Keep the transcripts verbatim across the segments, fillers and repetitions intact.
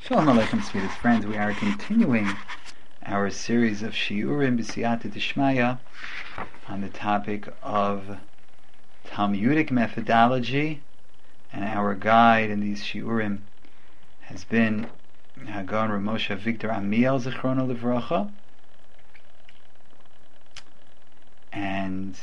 Shalom Aleichem, sweetest friends. We are continuing our series of Shiurim B'Siyata D'Shmaya on the topic of Talmudic methodology, and our guide in these Shiurim has been Hagon Rav Moshe Victor Amiel Zichrono Livracha, and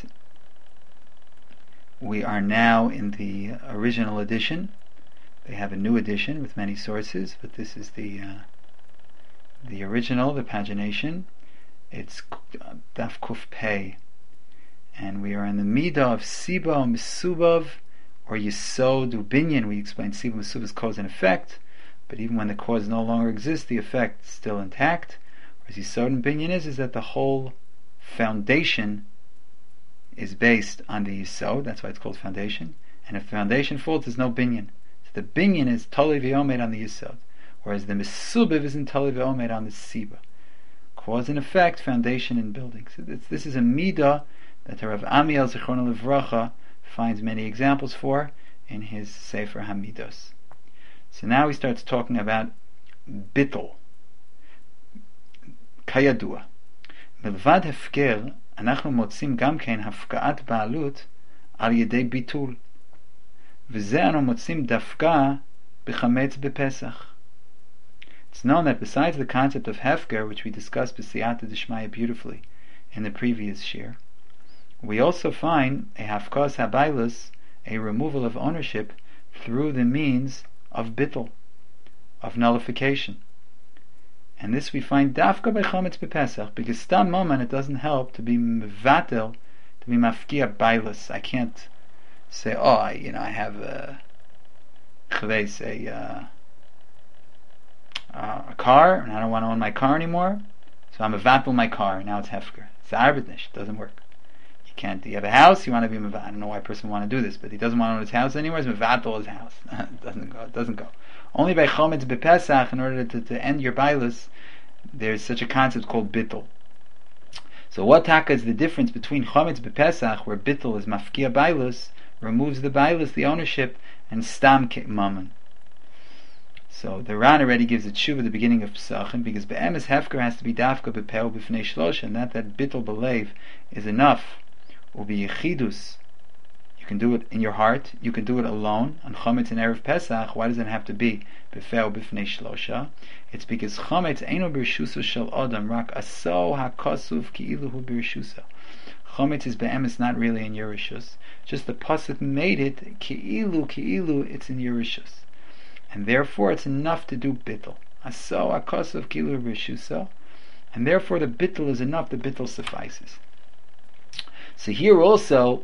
we are now in the original edition. They have a new edition with many sources, but this is the uh, the original, the pagination. It's Daf Kuf Pei, and we are in the Midah of Siba Mesubav, or Yisod Ubinyan. We explained Siba Mesubav is cause and effect, but even when the cause no longer exists, the effect is still intact. Whereas Yisod Ubinyan is, is that the whole foundation is based on the Yisod, that's why it's called foundation, and if the foundation falls, there's no Binyan. The binyan is tali v'omed on the yisod, whereas the mesubav isn't tali v'omed on the siba. Cause and effect, foundation and building. So this, this is a midah that Rav Amiel Zichrono Livracha finds many examples for in his Sefer Hamidos. So now he starts talking about bittul. Kayadua. Milvad hefker, anachnu motzim gam ken hafka'at ba'alut al yedei bitul. It's known that besides the concept of hefker, which we discussed b'siyata d'shmaya beautifully in the previous shir, we also find a hafkas habailus, a removal of ownership through the means of bittul, of nullification. And this we find dafka by chometz b'pesach, because stam moment it doesn't help to be mevatel, to be mafkia bailus. I can't say, oh, I, you know, I have a a, uh, uh, a car, and I don't want to own my car anymore, so I'm mevatel my car. Now it's hefker. It's arbitnish. It doesn't work. You can't. You have a house. You want to be mevatel. I don't know why a person want to do this, but he doesn't want to own his house anymore. It's mevatel his house. It doesn't go. It doesn't go. Only by chometz b'pesach, in order to, to end your bailus, there's such a concept called bittul. So what taka is the difference between chometz b'pesach, where bittul is mafkia bailus, removes the bailus, the ownership, and stam mammon. So the Ran already gives a tshuva at the beginning of Pesachim, because be'emes hefker has to be dafka b'peo b'fnei shlosh, and that that bittul b'leiv is enough. Ubi yechidus, you can do it in your heart, you can do it alone on chometz and erev Pesach. Why does it have to be b'peo b'fnei shlosha? It's because chometz eino b'rshusa shel adam rak aso hakosuf ki'ilu hu b'rshusa. Chometz is be'emes not really in Yerushalayim. Just the pasuk made it ki'ilu ki'ilu, it's in Yerushalayim, and therefore it's enough to do bittul. Aso akosov ki'ilu b'rshusa, and therefore the bittul is enough. The bittul suffices. So here also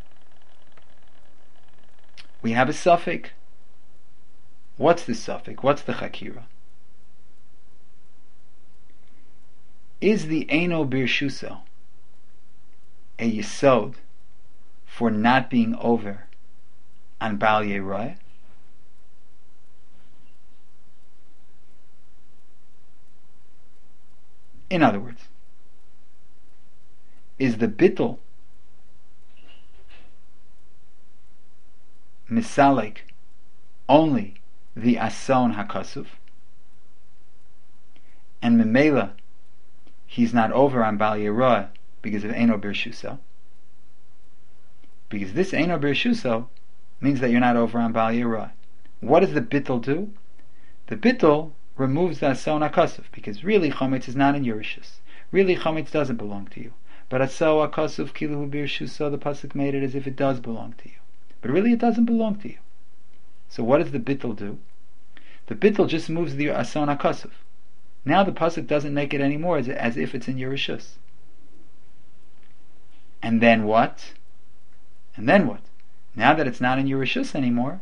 we have a suffix. What's the suffix? What's the chakira? Is the eino b'rshusa a yisod for not being over on Bal Yeroy? In other words, is the bittul misalik only the ason hakasuf, and memela he's not over on Bal Yeroy because of Eino B'Rshusa? Because this Eino B'Rshusa means that you're not over on Bal Yeroy. What does the bittul do? The bittul removes the Ason HaKasuf, because really Chometz is not in Yerushalayim. Really Chometz doesn't belong to you. But Ason HaKasuf Kilu B'Rshusa, the pasuk made it as if it does belong to you. But really it doesn't belong to you. So what does the bittul do? The bittul just moves the Ason HaKasuf. Now the pasuk doesn't make it anymore as, as if it's in Yerushalayim. And then what? And then what? Now that it's not in Yerushalayim anymore,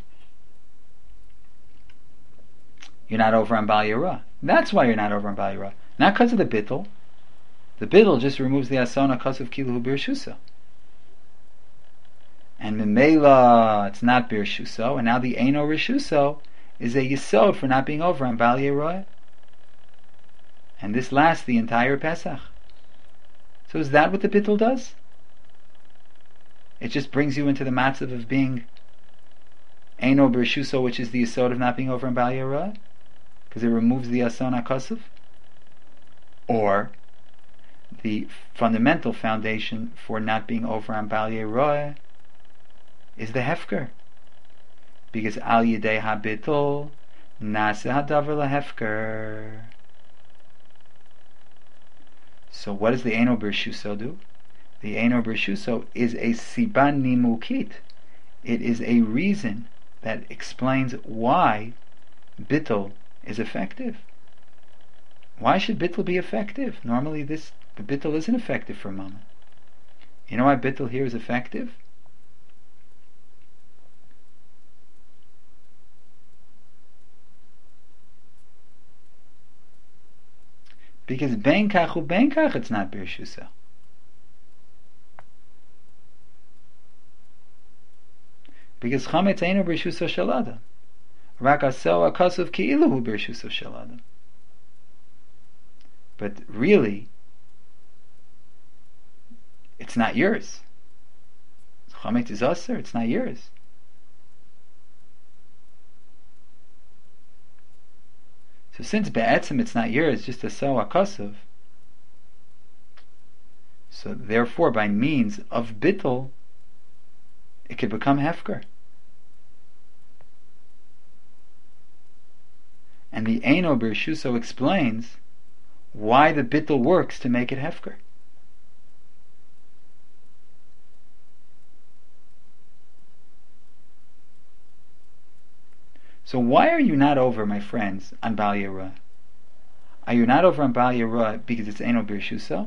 you're not over on Bal Yeroy. That's why you're not over on Bal Yeroy. Not because of the bittul. The bittul just removes the asona kasav kilu b'rshusa. And memela, it's not b'rshusa, and now the eino rishusa is a yisod for not being over on Bal Yeroy. And this lasts the entire Pesach. So is that what the bittul does? It just brings you into the matzav of being Eino B'Rshuso, which is the yisod of not being over in Bal Yeroy? because it removes the ason hakasuv, or the fundamental foundation for not being over on Bal Yeroeh is the hefker, because al yedei habitol nase hadavar lahefker. So what does the Eino B'Reshuso do? The Eino B'Reshuso is a siban nimukit. It is a reason that explains why bittul is effective. Why should bittul be effective? Normally this the bittul isn't effective for a moment. You know why bittul here is effective? Because ben kach u ben kach it's not B'Reshuso. Because chametz eino B'Reshuso shel adam. Rak asel hakasuv ki'ilu hu B'Reshuso shel adam. But really, it's not yours. Chametz is aser, it's not yours. So since be'etzim it's not yours, just a so hakasuv, so therefore by means of bittul, it could become hefker. And the Eino B'Reshuso explains why the bittul works to make it hefker. So why are you not over, my friends, on Bal Yeroeh? Are you not over on Bal Yeroeh because it's Eino B'Reshuso?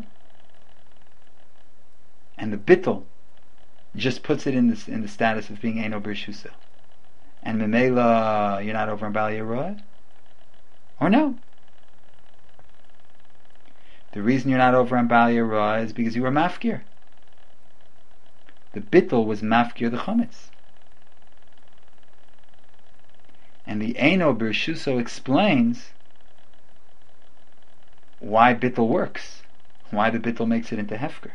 And the bittul just puts it in the, in the status of being Eino B'Reshuso. And Memela, you're not over on Bal Yeroeh? Or no? The reason you're not over on Bal Yeroeh is because you were mafkir. The bittul was mafkir the chametz. And the Eino B'Reshuso explains why bittul works, why the bittul makes it into hefker.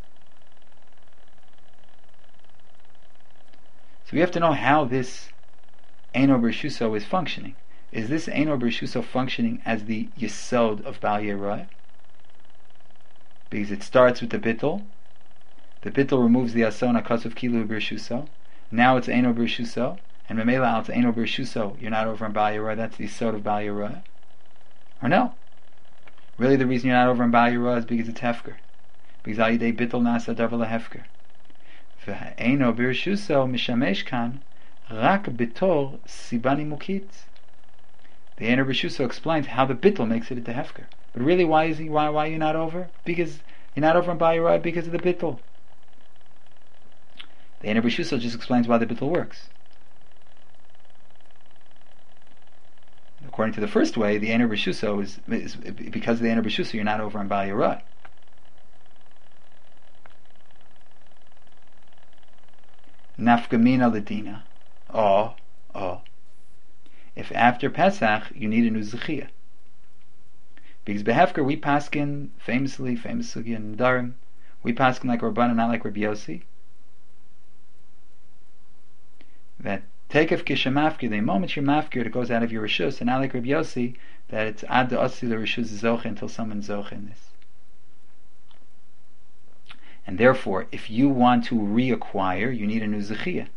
So we have to know how this Eino B'Reshuso is functioning. Is this Eino B'Reshuso functioning as the yesod of Bal Yeroeh? Because it starts with the bittul. The bittul removes the ason hakasuv ki'ilu B'Reshuso. Now it's Eino B'Reshuso. And Memela al Eino B'Reshuso, you're not over on Bal Yeroeh, that's the yesod of Bal Yeroeh. Or no? Really the reason you're not over on Bal Yeroeh is because it's hefker. Because al yidei bittul nasa davar lahefker. Ve'eino B'Reshuso mishamesh kan rak bitor sibani mukit. The Eino B'Reshuso explains how the bittul makes it into hefker. But really, why is he? Why? Why are you not over? Because you're not over on Bal Yeroeh because of the bittul. The Eino B'Reshuso just explains why the bittul works. According to the first way, the Eino B'Reshuso is, is because of the Eino B'Reshuso you're not over on Bal Yeroeh. Nafkamina ladina. Oh, oh. If after Pesach you need a new zechiyah. Because behefker we paskin famously, famously in Darim, we paskin like Rabbanan, not like Rabbi Yossi. That Tekef kishamafkir, the moment you're mafkir, it goes out of your rishus, and not like Rabbi Yossi, that it's ad osi the rishus zoche until someone's zoche in this. And therefore, if you want to reacquire, you need a new zechiyah.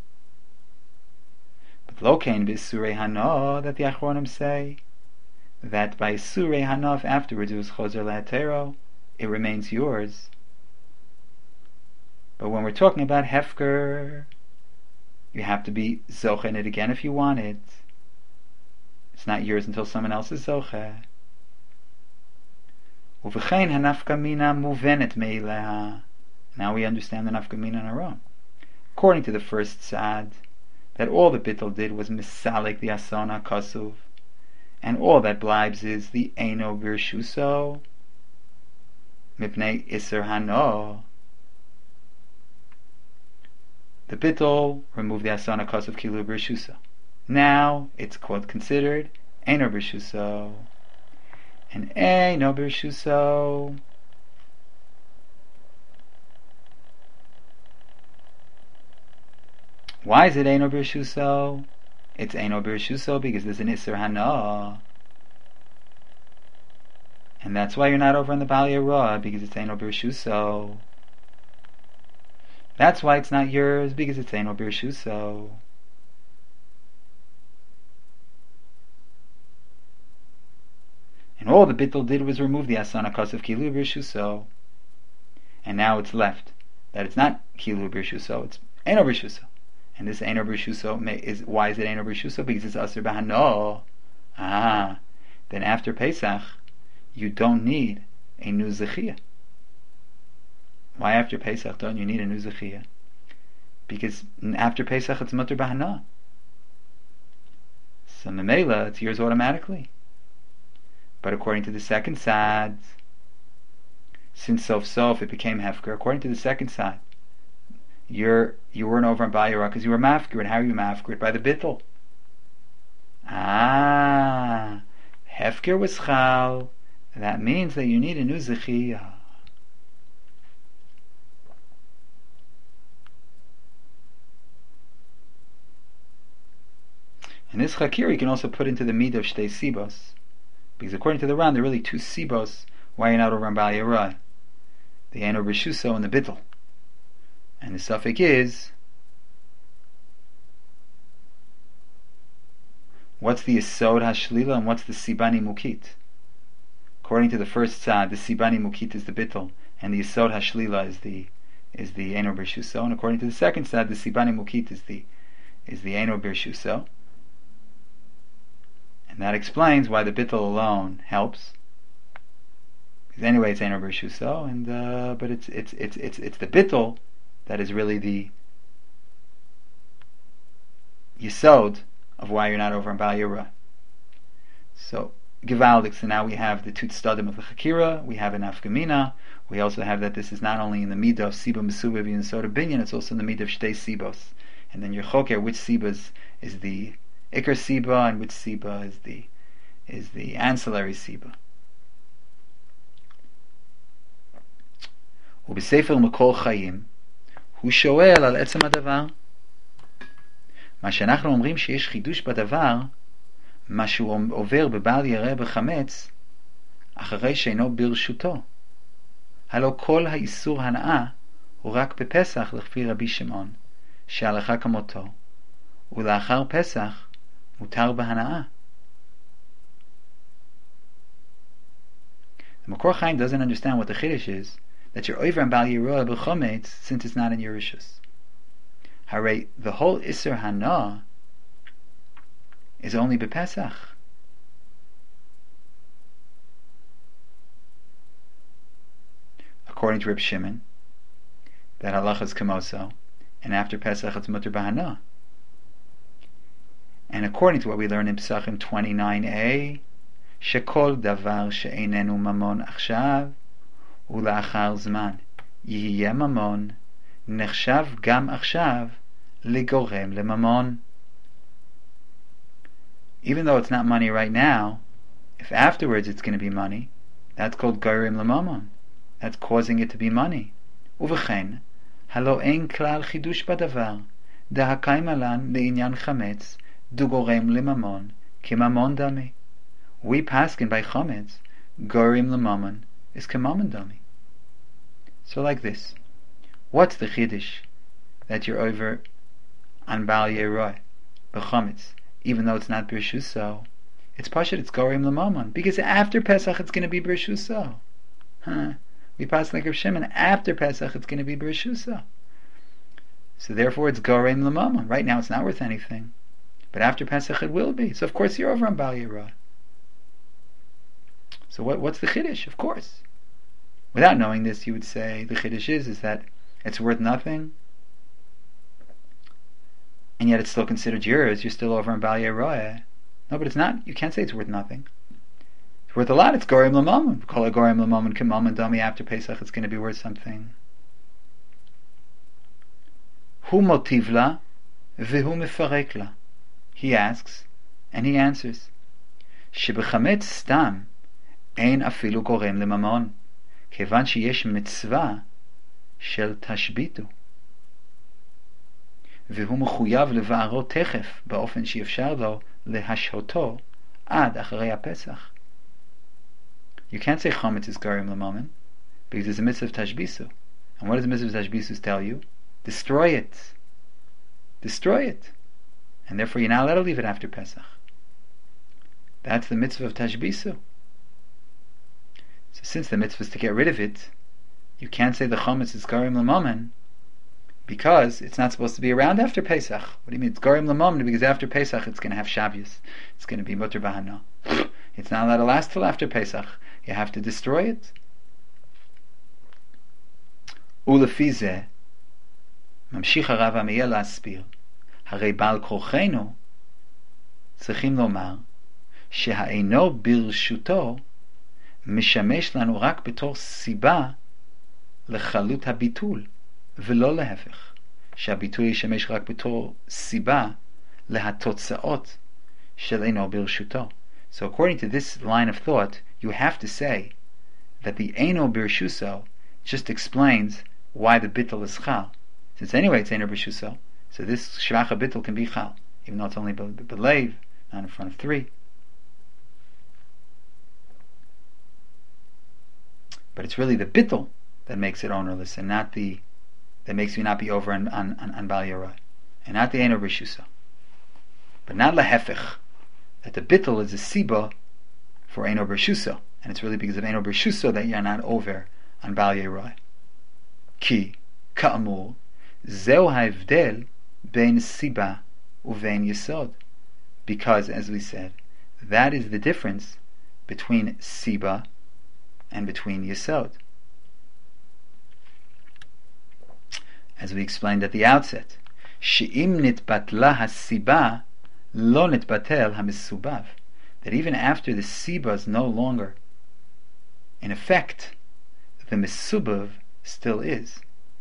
But lokein b'surei hano, that the Achronim say, that by surei hanav afterwards it was chozer lehatero, it remains yours. But when we're talking about hefker, you have to be zoche in it again if you want it. It's not yours until someone else is zoche. Uvechein hanafkamina muvenet meileha. Now we understand the nafkamina on our own. According to the first sad, that all the bittul did was misalik the asona kasuv, and all that blibes is the Eino B'Reshuso mipnei iser hano. The bittul removed the asana kasuv ki'ilu B'Reshuso. Now it's called considered Eino B'Reshuso. And Eino B'Reshuso why is it Eino B'Reshuso? It's Eino B'Reshuso because there's an Isser Hana. And that's why you're not over on the Bali Yara, because it's Eino Birshuso. That's why it's not yours, because it's Eino Birshuso. And all the Bittul did was remove the Asana Kosov Kilu Birshuso. And now it's left. That it's not Kilu Birshuso, it's Eino Birshuso. And this Eino Birshuso is, why is it Eino Birshuso? Because it's Asur Bahano. Ah, then after Pesach, you don't need a new Zechiyah. Why after Pesach don't you need a new Zechiyah? Because after Pesach it's Mutter Bahana. So Memela, it's yours automatically. But according to the second side, since Sof Sof it became Hefker, according to the second side, you're, you weren't over on Bayara because you were Mafker. And how are you Mafker? By the Bittul. Ah, Hefker was Chal. That means that you need a new Zechiyah. And this Chakir you can also put into the Mid of Shtei Sibos. Because according to the Ran, there are really two Sibos why you're not over on Bal Yerai. The Eino B'Shuso and the Bittul. And the suffix is, what's the Yesod HaShlila and what's the Sibani Mukit? According to the first side, the Sibani Mukit is the Bittul, and the Yesod HaShlila is the is the Eino B'Shuso. And according to the second side, the Sibani Mukit is the is the Eino B'Shuso. And that explains why the Bittul alone helps. Because anyway, it's Eino B'Shuso, and uh, but it's it's it's it's it's the Bittul that is really the Yesod of why you're not over in Bal Yira. So Givaldik. So now we have the two tzadim of the Chakira. We have an Afkamina. We also have that this is not only in the midah of Siba Mesuba and Soda Binyan, it's also in the midah of Shtei Sibos. And then your Choker, which Sibas is the Iker Siba and which Siba is the is the ancillary Siba. ובספר מקור חיים הוא שואל על עצם הדבר. מה שאנחנו אומרים שיש חידוש בדבר, מה שהוא עובר בבעל ירא בחמץ אחרי שאינו ברשותו. הלא כל האיסור הנאה הוא רק בפסח לפי רבי שמעון, שהלכה כמותו, ולאחר פסח מותר בהנאה. The Makor Chaim doesn't understand what the Chiddush is, that you're over on Bal Yeruah b'chometz since it's not in Yerushus. Hare, the whole Isser Hana is only b'Pesach. According to Reb Shimon, that halacha is kamoso, and after Pesach it's mutter b'Hana. And according to what we learn in Pesachim twenty-nine a, shekol davar she'einenu mamon achshav ולאחר זמן יהיה ממון נחשב גם עכשיו לגורם לממון. Even though it's not money right now, if afterwards it's going to be money, that's called גורם לממון. That's causing it to be money. ובכן, הלא אין כלל חידוש בדבר, דהקיים עלן לעניין חמץ, דו גורם לממון, כממון דמי. We paskin by chametz, גורם לממון, is kemamon dami. So like this, what's the chiddush that you're over on Bal Yeroy b'chametz, even though it's not b'rishuso? It's pashut, it's gorim l'mamon, because after Pesach it's going to be b'rishuso. Huh? We pass like Rav Shimon, after Pesach it's going to be b'rishuso. So therefore it's gorim l'mamon. Right now it's not worth anything, but after Pesach it will be. So of course you're over on Bal Yeroy. So what, what's the chiddush? Of course. Without knowing this, you would say the chiddush is, is that it's worth nothing, and yet it's still considered yours. You're still over on Bal Yeroy. No, but it's not. You can't say it's worth nothing. It's worth a lot. It's gorim l'mamon. We call it gorim l'mamon k'mamon dami. After Pesach, it's going to be worth something. Hu motiv la, v'hu mefarek la. He asks, and he answers. Shebechametz stam. אין אפילו גורם לממון, כיוון שיש מצווה של תשביתו. והוא מחויב לבערו תכף, באופן שאפשר לו להשהותו עד אחרי הפסח. You can't say Chometz is Garim L'Mammon, because there's a mitzvah of Tashbisu. And what does the mitzvah of Tashbisu tell you? Destroy it. Destroy it. And therefore you're not allowed to leave it after Pesach. That's the mitzvah of Tashbisu. So since the mitzvah is to get rid of it, you can't say the Chometz is Garim L'Mammon, because it's not supposed to be around after Pesach. What do you mean? It's Garim L'Mammon because after Pesach it's going to have Shavuos. It's going to be Mutter B'Hana. It's not allowed to last till after Pesach. You have to destroy it. ולפי זה, ממשיך הרב עמיאל להסביר, הרי בעל כורחנו צריכים לומר שהאינו ברשותו משמש לנו רק בתור סיבה לחלות הביטול, ולא להפך, שהביטול ישמש רק בתור סיבה להתוצאות של אינו ברשותו. So according to this line of thought, you have to say that the Eino Birshuso just explains why the bittul is chal. Since anyway it's Eino Birshuso, so this shvacha bittul can be chal, even though it's only belev, not in front of three. But it's really the bittul that makes it ownerless, and not the that makes you not be over on on, on, on Bal Yarai, and not the Eino Birshuso, but not lahefech. That the bittul is a siba for Eino Birshuso, and it's really because of Eino Birshuso that you're not over on Bal Yarai. Ki, ka'amur, zeu ha'evdel bein siba uvein yesod. Because, as we said, that is the difference between siba and between yesod. As we explained at the outset, she'im nitbatla hasiba lo nitbatel hamisubav, that even after the siba is no longer in effect, the misubav still is.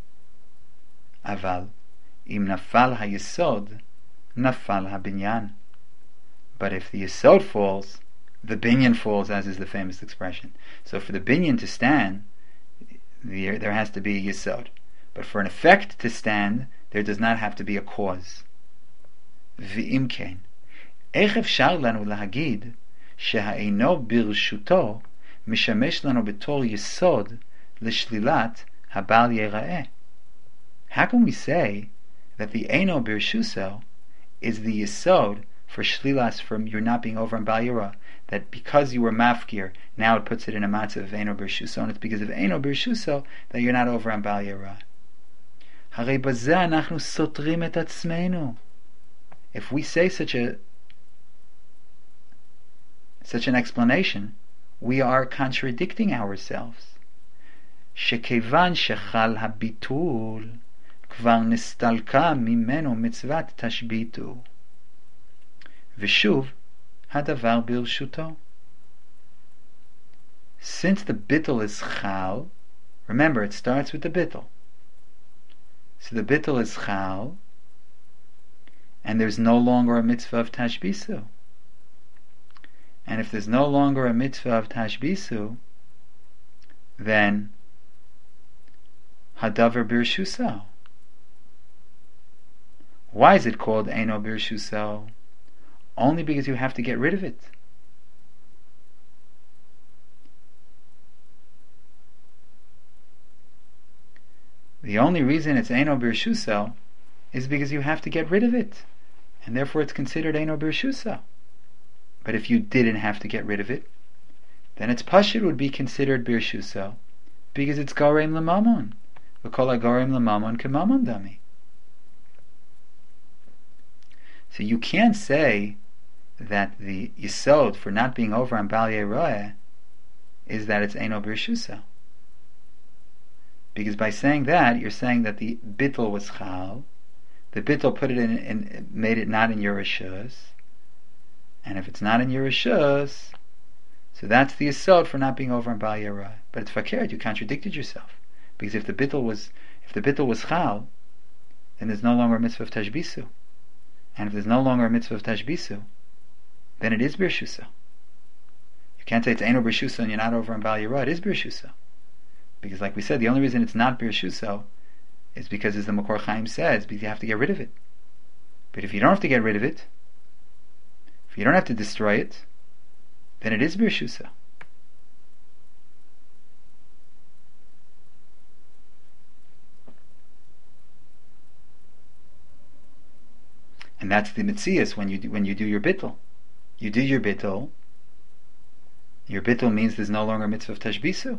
Aval im nafal hayesod nafal habinyan. But if the yesod falls, the binyan falls, as is the famous expression. So for the binyan to stand, there, there has to be a yesod. But for an effect to stand, there does not have to be a cause. V'im ken, איך אפשר לנו להגיד שהאינו ברשותו משמש לנו בתור יסוד לשלילת הבעל יראה? How can we say that the Eino Birshuso is the yesod for shlilas, from your not being over on Bal Yirah, that because you were mafkir, now it puts it in a matzah of Eino Birshuso, and it's because of Eino Birshuso that you're not over on Bal Yirah? הרי בזה אנחנו סותרים את עצמנו. If we say such a such an explanation, we are contradicting ourselves. שכיוון שחל הביטול, כבר נסתלקה ממנו מצוות תשביתו. ושוב, הדבר ברשותו. Since the bittul is chal, remember it starts with the bittul. So the bittul is chal, and there's no longer a mitzvah of tashbisu. And if there's no longer a mitzvah of tashbisu, then hadavar birshuso. Why is it called Eino Birshuso? Only because you have to get rid of it. The only reason it's Eino Birshuso is because you have to get rid of it, and therefore it's considered Eino Birshuso. But if you didn't have to get rid of it, then its pashut would be considered Birshuso, because it's Garem L'Mammon. V'kol HaGarem L'Mammon K'Mammon Dami. So you can't say that the yesod for not being over on Bal Yirah is that it's Eino Birshuso. Because by saying that, you're saying that the bittul was chal, the bittul put it in, in made it not in your rishus, and if it's not in your rishus, so that's the yesod for not being over on Bal Yirah. But it's fakir, you contradicted yourself. Because if the bittul was if the bittul was chal, then there's no longer a mitzvah of tashbisu. And if there's no longer a mitzvah of tashbisu, then it is birshusa. You can't say it's Eino Birshuso and you're not over on Bal Yirah. It is birshusa. Because like we said, the only reason it's not birshuso is because, as the Makor Chaim says, because you have to get rid of it. But if you don't have to get rid of it, if you don't have to destroy it, then it is birshusa. And that's the mitzias when you do, when you do your bittul. You do your bittul. Your bittul means there's no longer mitzvah of tashbisu.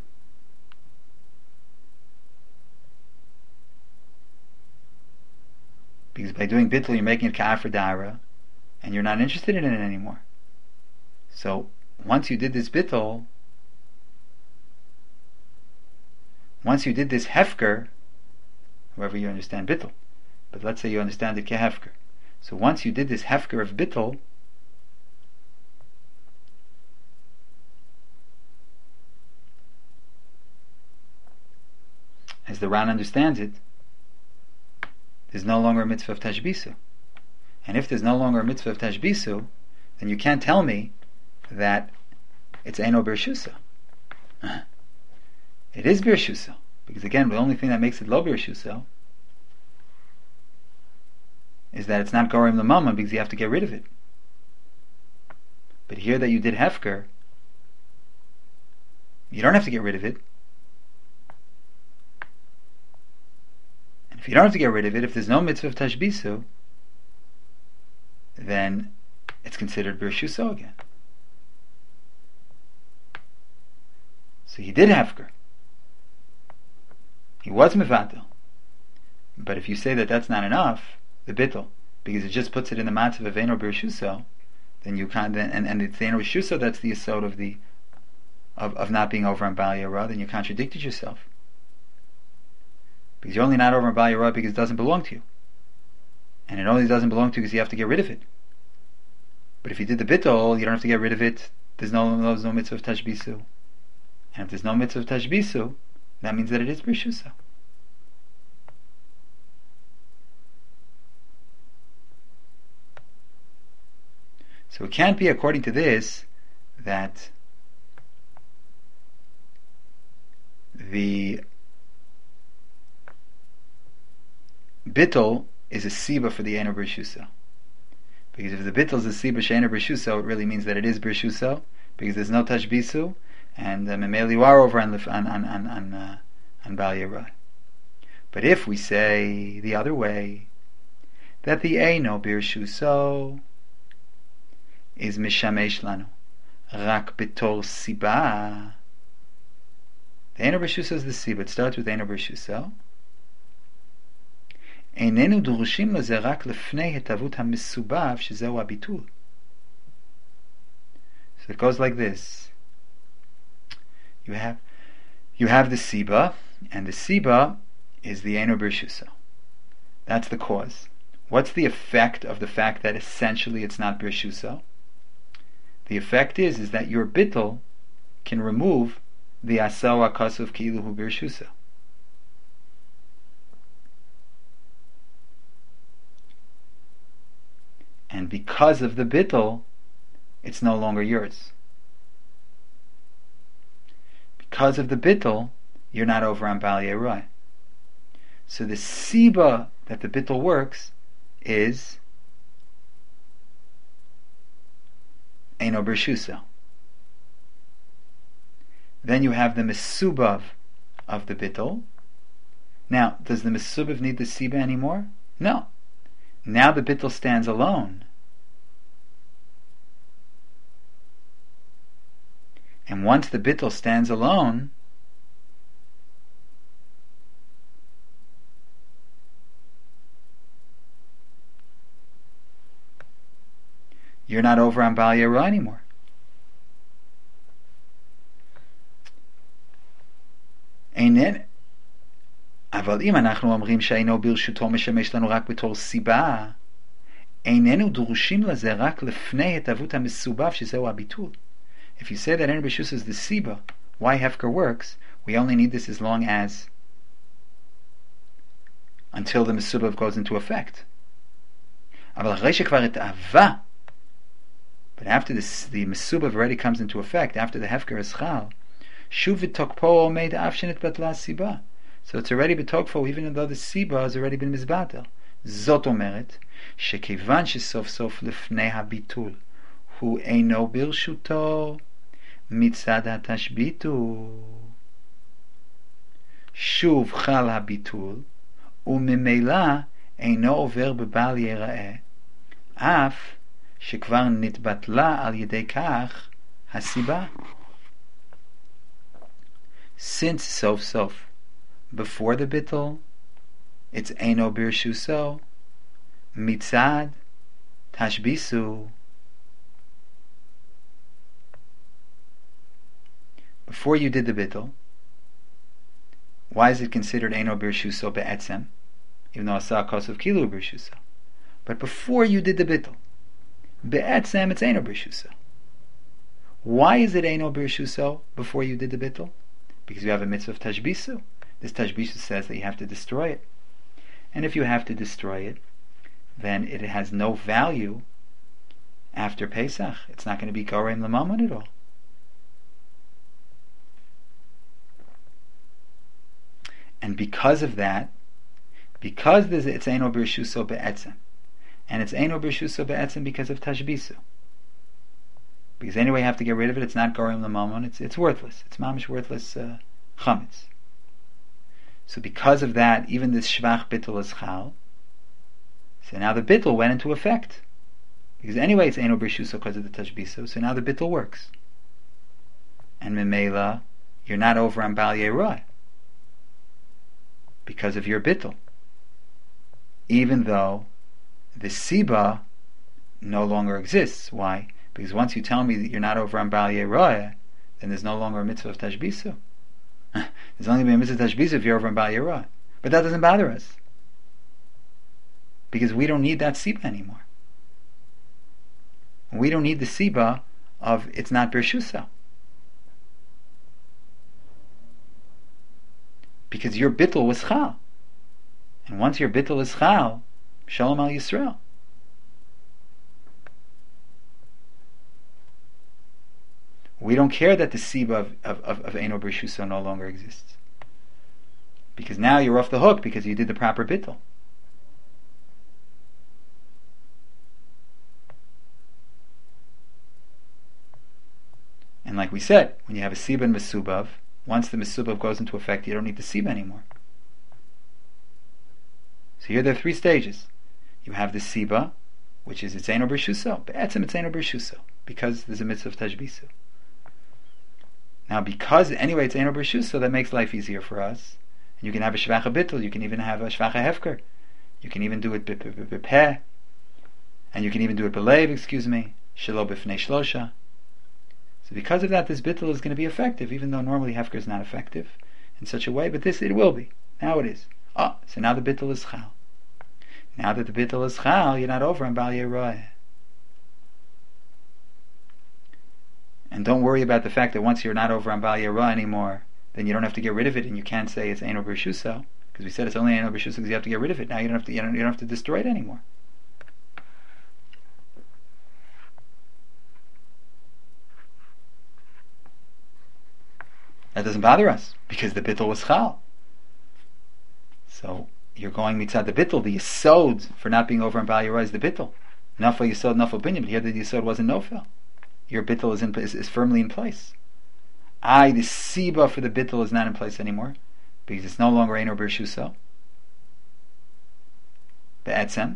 Because by doing bittul, you're making it ka'afar dara, and you're not interested in it anymore. So once you did this bittul, once you did this hefker, however you understand bittul, but let's say you understand it kehefker. So once you did this hefker of bittul, as the Ran understands it, there's no longer a mitzvah of tashbisu. And if there's no longer a mitzvah of tashbisu, then you can't tell me that it's Eino Birshusa. It is Birshusa. Because again, the only thing that makes it Lo Birshusa is that it's not Gorim L'Mama, because you have to get rid of it. But here that you did Hefker, you don't have to get rid of it. And if you don't have to get rid of it, if there's no mitzvah of tashbisu, then it's considered Birshusa again. So he did Hefker. He was Mevatel. But if you say that that's not enough, the bittul, because it just puts it in the matzav of Eino Birshusa, then you can't, and, and it's Eino Birshusa that's the yesod of the of, of not being over on Bal Yara, then you contradicted yourself. Because you're only not over on Bal Yara because it doesn't belong to you. And it only doesn't belong to you because you have to get rid of it. But if you did the bittul, you don't have to get rid of it. There's no, there's no mitzvah of tashbisu. And if there's no mitzvah of tashbisu, that means that it is Birshusa. So it can't be, according to this, that the bittul is a siba for the Eino Birshusa. Because if the bittul is a siba she'eino Birshusa, it really means that it is Birshusa, because there's no tashbisu, and memeli um, you are over on on on on on, uh, on Bal Yara. But if we say the other way, that the Eino Birshusa is mishamesh lanu rak betor siba, the Eino Birshusa is the siba. It starts with Eino Birshusa. Einenu durushim leze rak lefnei hetavut hamisubav shezeu habitul. So it goes like this. You have you have the siba, and the siba is the Eino Birshusa. That's the cause. What's the effect of the fact that essentially it's not Birshusa? The effect is is that your bittul can remove the asau akasuv ki'iluhu Birshusa. And because of the bittul, it's no longer yours. Because of the bittul, you're not over on Bal Yara. So the siba that the bittul works is Eino Birshusa. Then you have the mesubav of the bittul. Now, does the mesubav need the siba anymore? No. Now the bittul stands alone. And once the bittul stands alone, you're not over on Bal Yara anymore. Einen, אבל אם אנחנו אומרים שאינו ברשותו משמש לנו רק בתור סיבה, איננו דרושים לזה רק לפני התהוות המסובב שזהו הביטול. If you say that Eino Birshusa is the siba, why Hefker works, we only need this as long as until the mesubav goes into effect. אבל אחרי שכבר התאהבה, but after this, the mesubav already comes into effect, after the Hefker is chal, shuv v'tokpo omeid af shenitbatla siba. So it's already betokfo, even though the siba has already been mizbatel. Zot omeret, shekivan shesof sof lefnei habitul, hu eino birshuto, mitzad hatashbitu. Shuv chal habitul, וממילא אינו עובר בבל יראה, af shekvar nitbatla al yedei kach hasiba. Since sof sof, before the bittul, it's eino birshuso, mitzad tashbisu. Before you did the bittul, why is it considered eino birshuso be'etzem, even though asa kosav kilu birshuso? But before you did the bittul, be'etzem it's eino birshuso. Why is it eino birshuso before you did the bittul? Because you have a mitzvah of tashbisu. This tashbisu says that you have to destroy it. And if you have to destroy it, then it has no value after Pesach. It's not going to be Goreim L'Mammon at all. And because of that, because there's, it's Eino Birshuso Be'etzem, and it's Eino Birshuso Be'etzem because of tashbisu. Because anyway you have to get rid of it, it's not Goreim L'Mammon, it's, it's worthless. It's mamish worthless uh, chametz. So because of that, even this shvach bittul is chal. So now the bittul went into effect. Because anyway it's eino b'rshuso because of the tashbiso, so now the bittul works. And memela, you're not over on bal yeroi because of your bittul. Even though the siba no longer exists. Why? Because once you tell me that you're not over on bal yeroi, then there's no longer a mitzvah of tashbisu. There's only going to be a mitzvah of tashbisu if you're over on bal yeroi. But that doesn't bother us. Because we don't need that siba anymore. We don't need the siba of it's not birshusa. Because your bittul was chal. And once your bittul is chal, shalom al Yisrael. We don't care that the siba of, of, of, of Eino Birshusa no longer exists. Because now you're off the hook because you did the proper bittul. And like we said, when you have a siba and mesubav, once the mesubav goes into effect, you don't need the siba anymore. So here there are three stages. You have the siba, which is Eino Birshusa, be'etzem Eino Birshusa, because there's a mitzvah of tashbisu. Now, because anyway it's Eino Birshusa, that makes life easier for us. And you can have a shvacha bittul, you can even have a shvacha hefker, you can even do it b'peh, and you can even do it b'leiv, excuse me, shelo b'fnei shlosha. So because of that, this bittul is going to be effective, even though normally hefker is not effective in such a way, but this it will be. Now it is. Oh, so now the bittul is chal. Now that the bittul is chal, you're not over on bal yeroi. And don't worry about the fact that once you're not over on bal yeroi anymore, then you don't have to get rid of it, and you can't say it's eino birshusa, because we said it's only eino birshusa because you have to get rid of it. Now you don't have to. You don't, you don't have to destroy it anymore. That doesn't bother us because the bittul was chal. So you're going mitzad the bittul. The yisod for not being over on bal yeroi is the bittul. Nafal yisod nafal binyan. But here the yisod wasn't nofel. Your bittul is, in, is, is firmly in place. I, the siba for the bittul is not in place anymore because it's no longer eino birshusa. Be'etzem.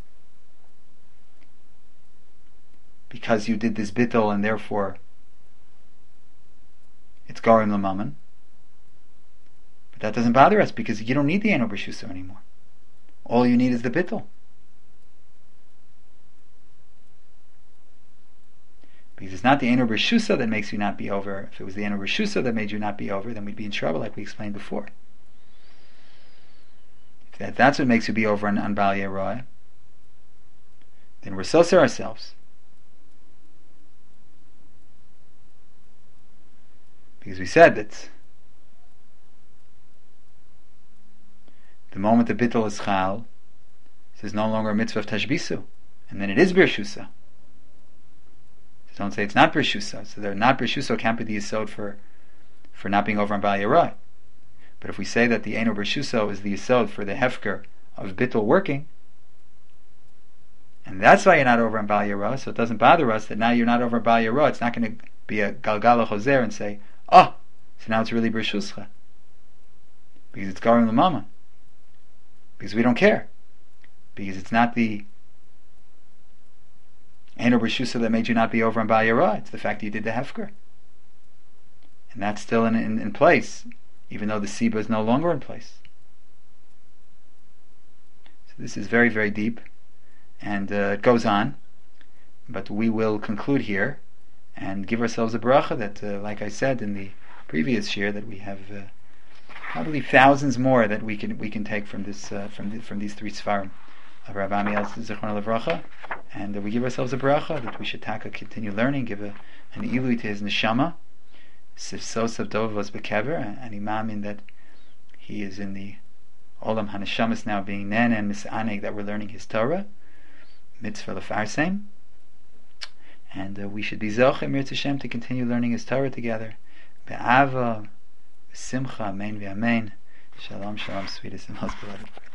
Because you did this bittul and therefore it's Gorim L'Mammon. But that doesn't bother us because you don't need the eino birshusa anymore. All you need is the bittul. Because it's not the eino birshusa that makes you not be over. If it was the eino birshusa that made you not be over, then we'd be in trouble, like we explained before. If that, that's what makes you be over on, on bal yeroi, then we're soser ourselves. Because we said that the moment the bittul is chal, there's no longer a mitzvah of tashbisu, and then it is birshusa. Don't say it's not birshusa. So they're not birshusa can't be the yisod for for not being over on bal yeroi. But if we say that the eino birshusa is the yisod for the hefker of bittul working, and that's why you're not over on bal yeroi, so it doesn't bother us that now you're not over on bal yeroi. It's not going to be a galgala choser and say, oh, so now it's really birshuscha. Because it's Gorim L'Mammon. Because we don't care. Because it's not the Ain't a Rishusa that made you not be over on Bayara. It's the fact that you did the Hefker. And that's still in, in, in place, even though the Siba is no longer in place. So this is very, very deep, and uh, it goes on, but we will conclude here and give ourselves a bracha that, uh, like I said in the previous year, that we have uh, probably thousands more that we can we can take from this uh, from the, from these three Sfarim of Rav Amiel Zichron Livracha, and uh, we give ourselves a bracha that we should taka continue learning, give a, an ilui to his neshama. Sifsos Dov was bekever, and imamin that he is in the Olam Hanashamas now, being Nen and Misaneg, that we're learning his Torah, mitzvah lefarseim, and uh, we should be zoche Mir Hashem to continue learning his Torah together. Be'ava, simcha, amen, v'amen. Shalom, shalom, sweetest and most beloved.